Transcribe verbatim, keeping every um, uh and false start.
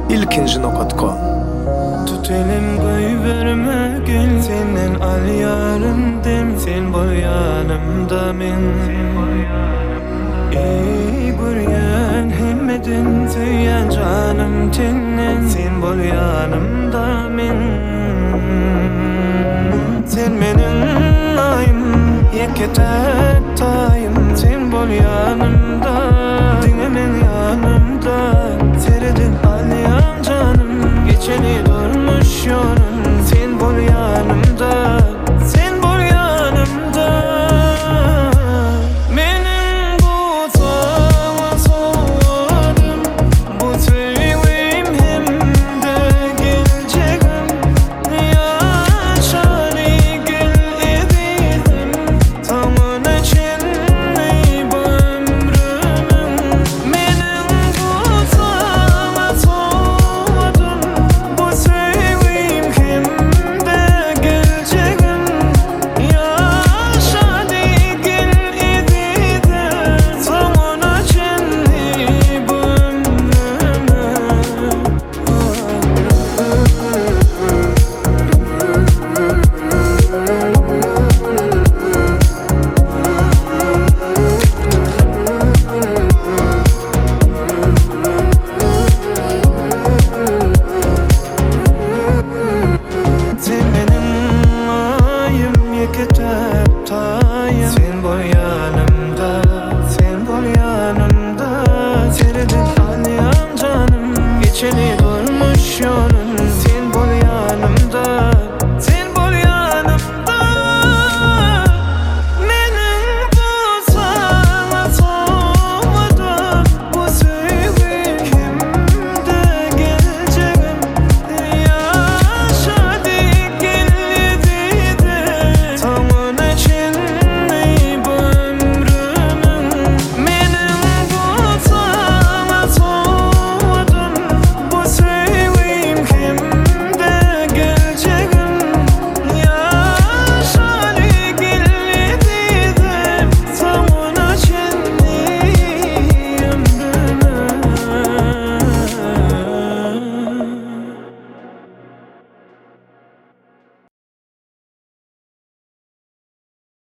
ilkinci nokta com. Tut elim koy verme gel, senden al yarım dem, sen bol yanımda men. Ey buryan hemmeden tüyen canım tenen, sen bol yanımda men. Sen menin ayım, yeke taktayım, sen bol yanımda